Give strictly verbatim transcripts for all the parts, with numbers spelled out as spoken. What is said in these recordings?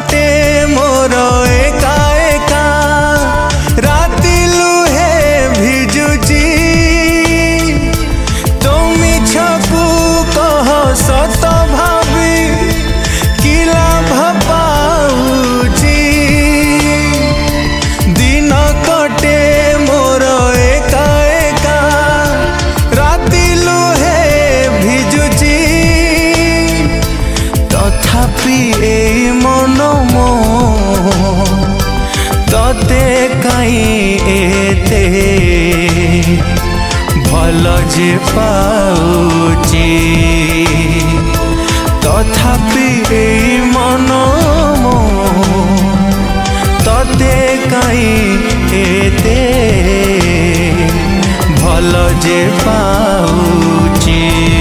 कटे मोर एका एका राति लुहे भिजुची तुमी छकु कह सत भावी कि लाभ पाउची दिन कटे मोर एका एका राति लुहे भिजुची तथापि ए मन मो तते काई एते भल जे पाउची तथापि ए मन मो तते काई एते भल जे पाउची।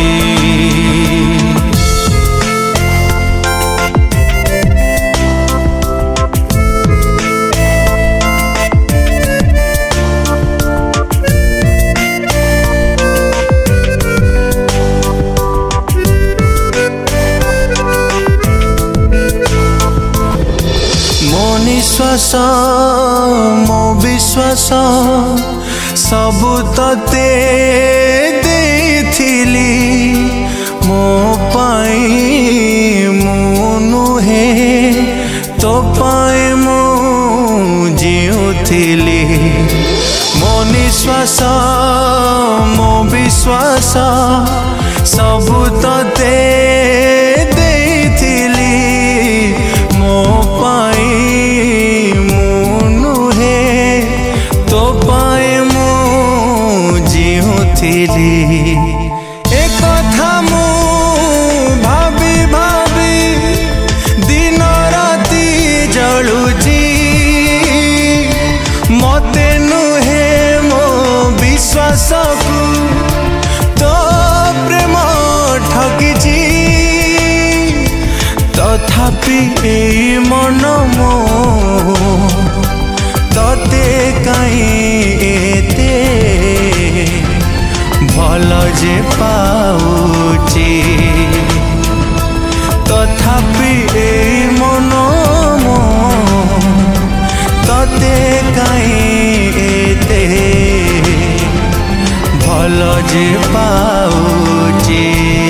निश्वास मो विश्वास सबु तते देथिली मो पाई मु नुहे तो पाए मु जीउथिली मो निश्वास मो विश्वास सबु तते देथिली मो पाई एक कथा मु भाभी भाभी दिन राति जलुची मते नुहे मो विश्वास को तो प्रेम ठकिची तथापि ए मन मो तते काई एते भल जे पाउची तथापि ए मन मो तते काई एते भल जे पाउची।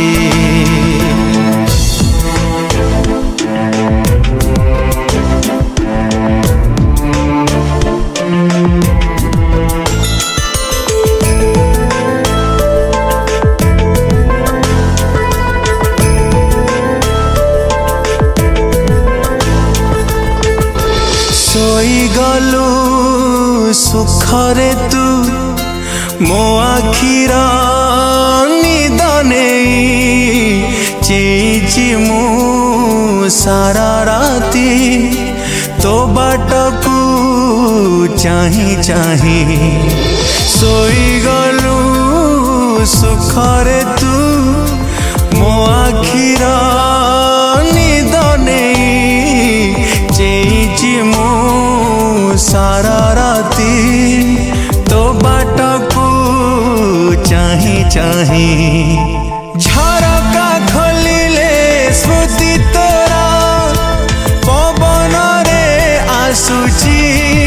सोई गलु सुखरे तू मो आखिर निद नहीं चेची मु सारा राति तो बाट को चाही चाही सोई गलु सुखरे तू मो आखिर निद नहीं चेची मु सारा राति तो बाट को चाही चाही झरका खोलिले स्मृति तोरा पवन रे आसुची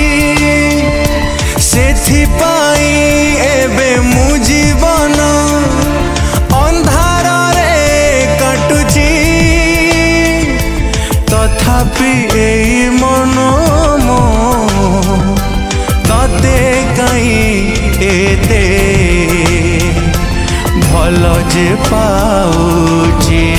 सेथि पाई एबे मु जीवन अंधार रे कटुची तथापि ए मन मो तते काई एते भल जे पाउची।